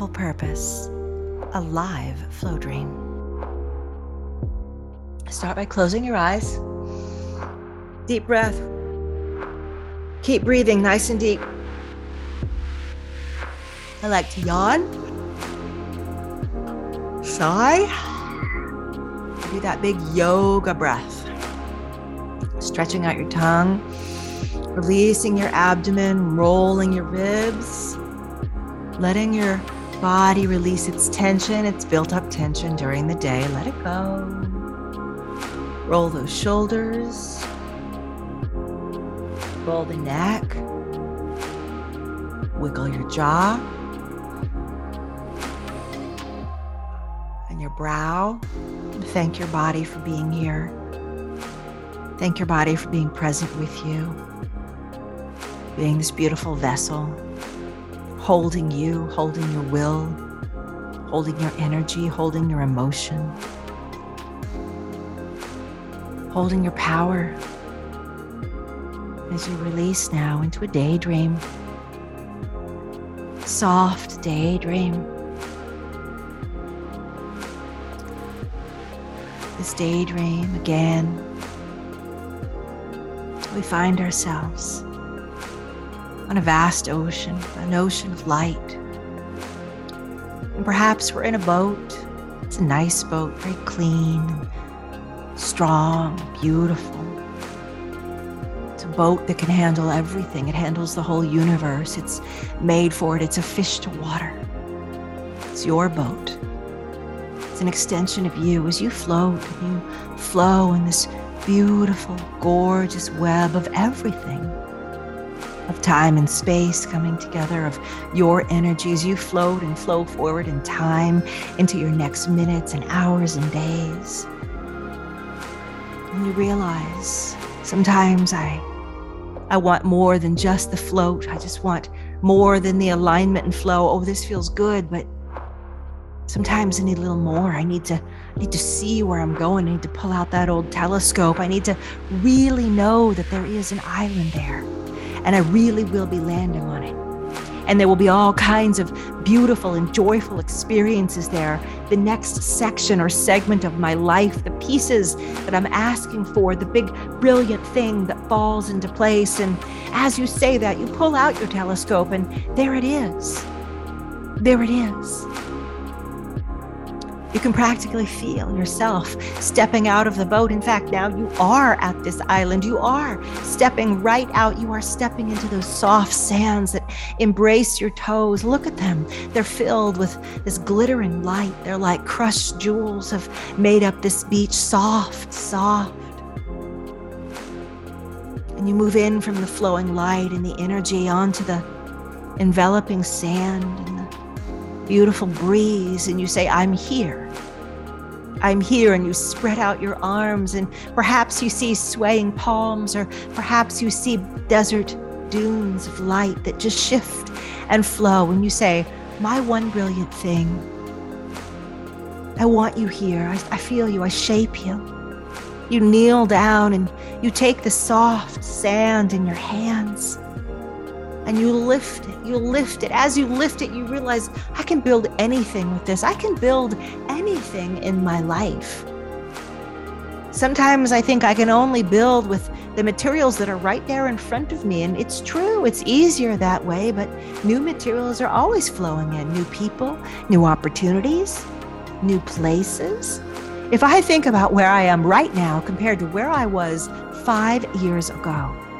beautiful purpose, a live flow dream. Start by closing your eyes. Deep breath. Keep breathing nice and deep. I like to yawn. Sigh. Do that big yoga breath. Stretching out your tongue, releasing your abdomen, rolling your ribs, letting your body release its tension, its built up tension during the day. Let it go. Roll those shoulders. Roll the neck. Wiggle your jaw and your brow. Thank your body for being here. Thank your body for being present with you, being this beautiful vessel, holding you, holding your will, holding your energy, holding your emotion, holding your power as you release now into a daydream, soft daydream. This daydream again, we find ourselves on a vast ocean, an ocean of light. And perhaps we're in a boat. It's a nice boat, very clean, strong, beautiful. It's a boat that can handle everything. It handles the whole universe. It's made for it. It's a fish to water. It's your boat. It's an extension of you as you float and you flow in this beautiful, gorgeous web of everything, of time and space coming together, of your energy as you float and flow forward in time into your next minutes and hours and days. And you realize sometimes I want more than just the float. I just want more than the alignment and flow. Oh, this feels good, but sometimes I need a little more. I need to see where I'm going. I need to pull out that old telescope. I need to really know that there is an island there, and I really will be landing on it. And there will be all kinds of beautiful and joyful experiences there. The next section or segment of my life, the pieces that I'm asking for, the big, brilliant thing that falls into place. And as you say that, you pull out your telescope, and there it is. There it is. You can practically feel yourself stepping out of the boat. In fact, now you are at this island. You are stepping right out. You are stepping into those soft sands that embrace your toes. Look at them. They're filled with this glittering light. They're like crushed jewels have made up this beach, soft, soft. And you move in from the flowing light and the energy onto the enveloping sand and the beautiful breeze, and you say, I'm here. I'm here, and you spread out your arms, and perhaps you see swaying palms, or perhaps you see desert dunes of light that just shift and flow, and you say, my one brilliant thing, I want you here. I feel you. I shape you. You kneel down, and you take the soft sand in your hands, and you lift it. You lift it. As you lift it, you realize, I can build anything with this. I can build anything in my life. Sometimes I think I can only build with the materials that are right there in front of me. And it's true, it's easier that way, but new materials are always flowing in. New people, new opportunities, new places. If I think about where I am right now compared to where I was 5 years ago,